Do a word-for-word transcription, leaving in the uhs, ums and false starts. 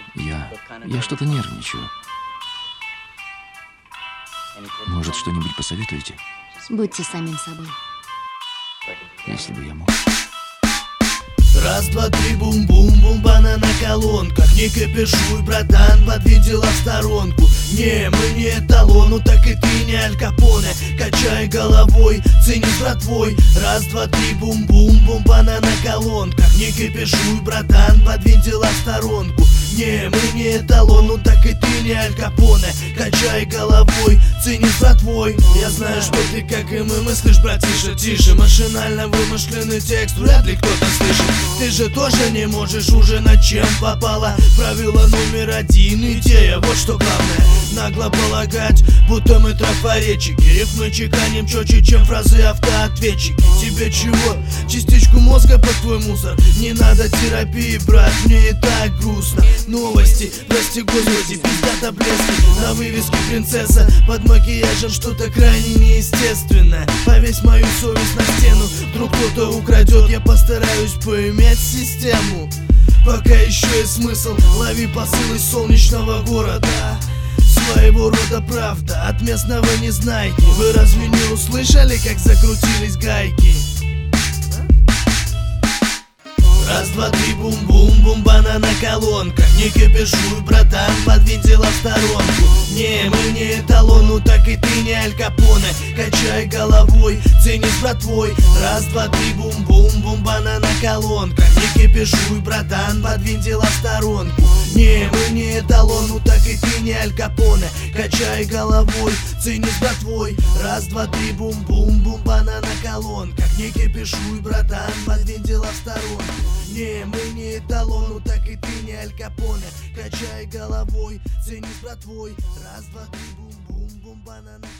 Я... я что-то нервничаю. Может, что-нибудь посоветуете? Будьте самим собой. Если бы я мог. Раз, два, три, бум-бум-бум, банана колонка. Не кипишуй, братан, подвидела в сторонку. Не, мы не эталон, ну так и ты не Аль Капоне. Качай головой, цени братвой. Раз, два, три, бум-бум-бум, банана колонка. Не кипишуй, братан, подвидела в сторонку. Не, мы не эталон, ну так и ты не Аль Капоне. Качай головой, цени братвой. Я знаю, что ты, как и мы, мыслишь, братиша, тише. Машинально вымышленный текст, вряд ли кто-то слышит. Ты же тоже не можешь уже над чем попало. Правило номер один, идея, вот что главное. Нагло полагать, будто мы трафаретчики. Рифмы чеканим четче, чем фразы автоответчики. Тебе чего? Частичку мозга под твой мусор. Не надо терапии, брат, мне и так грустно. Новости, прости господи, пиздата блески. На вывеске принцесса, под макияжем что-то крайне неестественное. Повесь мою совесть на стену, вдруг кто-то украдет. Я постараюсь поиметь систему, пока еще есть смысл. Лови посыл из солнечного города. Своего рода правда от местного незнайки. Вы разве не услышали, как закрутились гайки? Раз, два, три, бум-бум-бум, банана колонка. Не кипишуй, братан, подвинтила в сторонку. Не, мы не эталон, ну так и ты не Аль Капоне. Качай головой, цени с братвой. Раз, два, три, бум-бум-бум, банана колонка. Не кипишуй, братан, подвинтила в сторонку. Не, мы не эталон, ну так и ты не Аль Капоне. Качай головой, цени с братвой. Раз, два, три, бум-бум-бум, банана колонка. Не кипишуй, братан, подвинтила в сторонку. Не, мы не эталон, ну так и ты не Аль Капоне. Качай головой, цени с братвой. Раз, два, три, бум-бум-бум, банана.